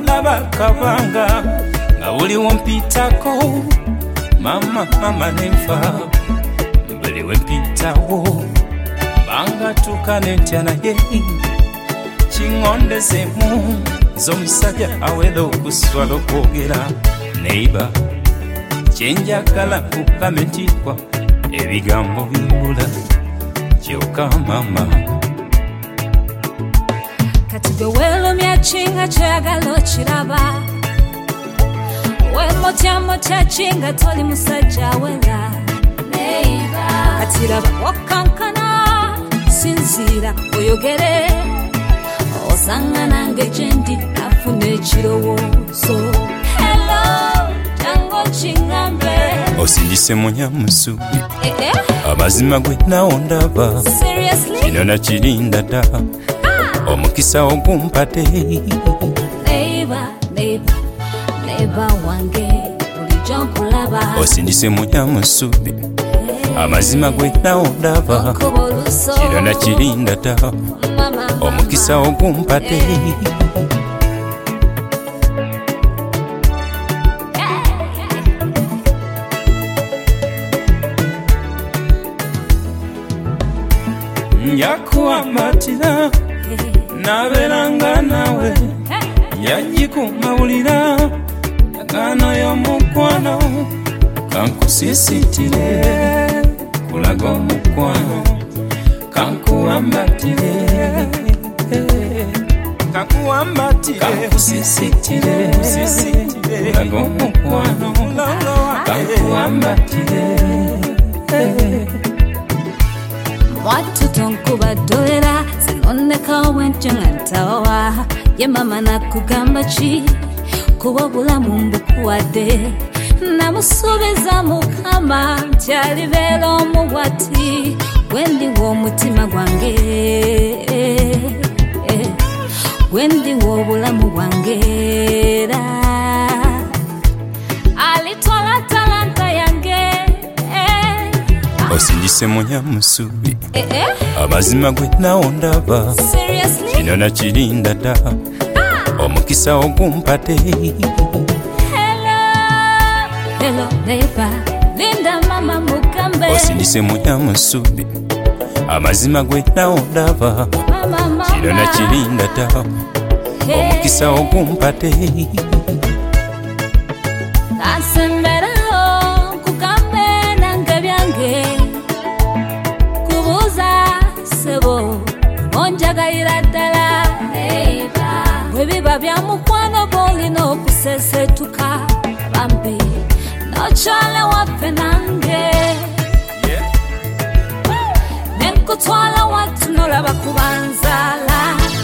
laba kabanga nga buli wompitako mama nenfa buli wempitawo banga tukane ntya naye kingondezemu z'omusajja awera okuswala okwogera neighbor kyenjagala kukamentibwa ebigambo bibula kyokka mama kati gwe weelumya kinga kyoyagala okiraba wemotyamotya kinga toli musajja awera kati raba wakankana sinziira oyogere osanga nange gyendi nafuna ekirowoozo hello jango kingambe osindise munyamusubi amazima gwe nawo ndaba kino nakirinda dda omukisa ogumpadde neighbor wange bulijjo nkulaba osindise munyamusubi amazima gwe nawo ndaba kino nakirinda dda omukisa ogumpadde njakuwambatira nabeeranga nawe njagikumbawulira ndagaano y'omukwano kankusisitire kulaga omukwano kankuwambatire kankusisitire kulaga omukwano kankuwambatire mwatu tonkubadolera sinonekawo bwentyo nga ntawa ye mama nakugamba ki kuba obulamu mbukuwadde namusuubiza mukama nti alibeera omuwati gwendiwa omutima gwange gwendiwa obulamu bwange era alitwala talanta yange osindise munyamusubi amazima gwe nawo ndaba kino nakirinda dda omukisa ogumpadde hello neighbor linda mama mugambe osindise munyamusubi amazima gwe nawo ndaba kino nakirinda dda omukisa ogumpadde asemberaho kugambe nange byange kubuuza sebo onjagalira ddala bwe biba bya mukwano gw'olina okusesetuka bambi nokyale waffe nange nenkutwala watu nolaba kubanzaala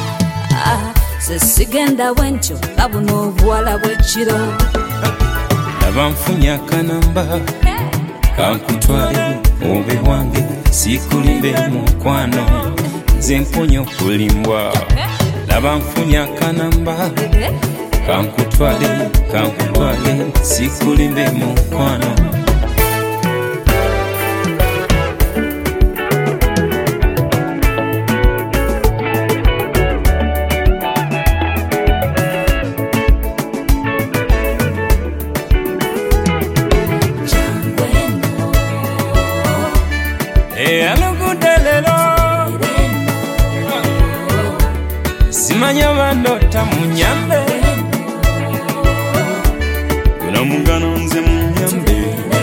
sesigenda bwentyo nga buno obuwala bw'ekiro laba nfunye akanamba kankutwale obe wange sikulimbe mukwano nze mpunye okulimbwa laba nfunye akanamba kankutwale sikulimbe mukwano simanya bandota munyambe kuna mugano nze munyambe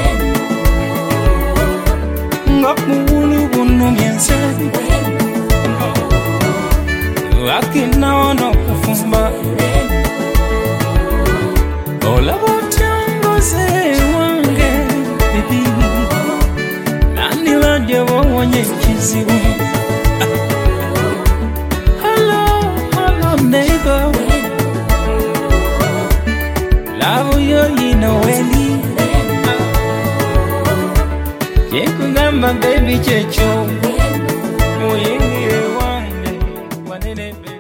nga muwulu buno myense akinaona kufumba olaba otyangoze wange bibi nandiladye bowonye ekizibu neighbor love yoyina weni kyekugamba baby kyekyo muyingire wange wanene